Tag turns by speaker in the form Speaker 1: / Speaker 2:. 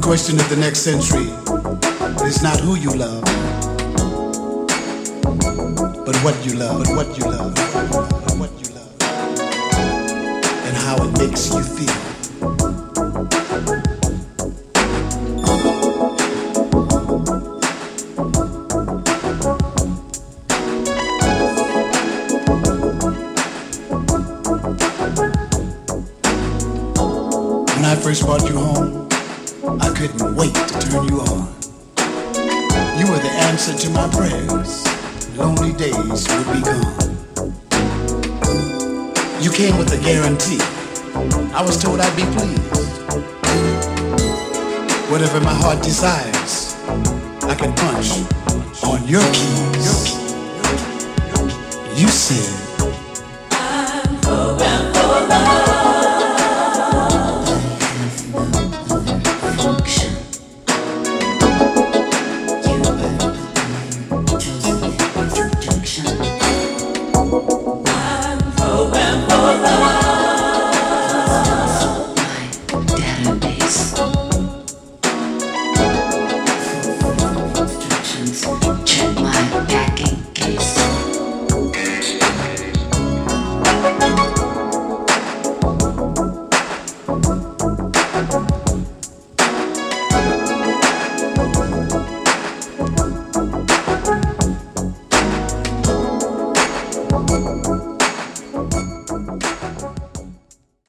Speaker 1: question of the next century is not who you love, but what you love, and how it makes you feel. When I first brought you home, I couldn't wait to turn you on. You were the answer to my prayers. Lonely days would be gone. You came with a guarantee. I was told I'd be pleased. Whatever my heart desires, I can punch on your keys. You said